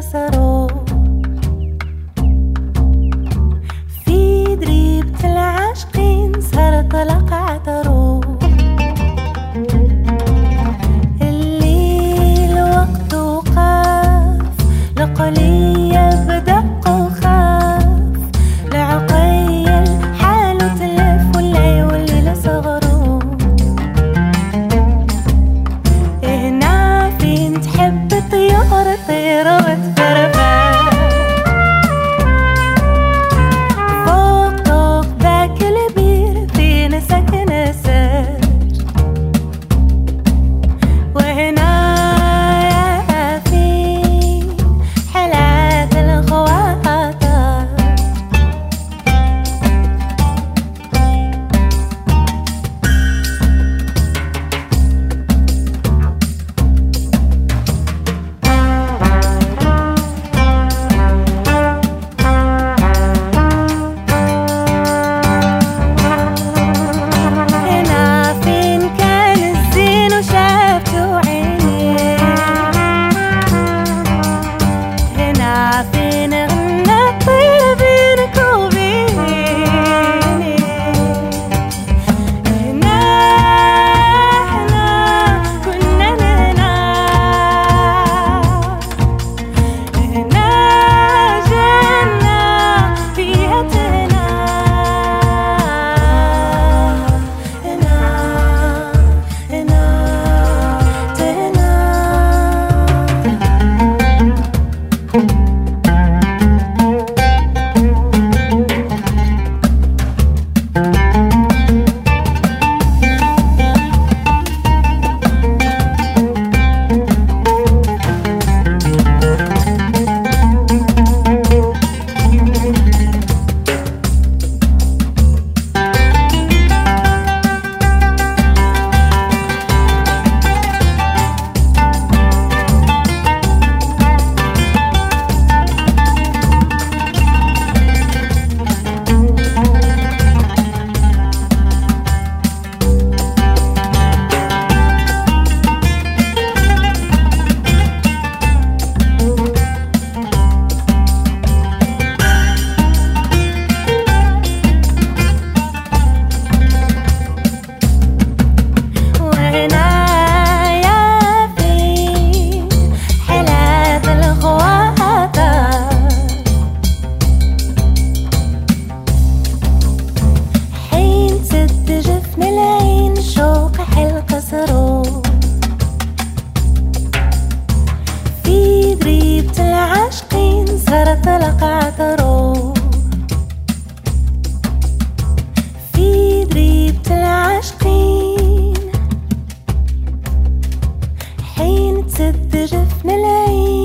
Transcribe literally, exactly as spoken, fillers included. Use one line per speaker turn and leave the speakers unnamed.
القصر في دريبة العاشقين صار طلق عطر الليل وقته قاف لقلية بدق وخاف لعقيل حاله تلف ولا يولي لصغره هنا فين تحب طيارة طيرة وتفرفع فوق طوق ذاك البير فين سكن السر وهنا في حلات الخواطر هنا فين كان الزين وشافته عيني هنا فين غنى الطير بينك وبيني هنا هنا كنا هنا هنا جنة فيها تهنا هنا هنا تهنا وهنا يا فين حلات الخواطر حين سد جفن العين شوق حل قصره في دريبة العاشقين صار طلق عطره في دريبة العاشقين حين تسد جفن العين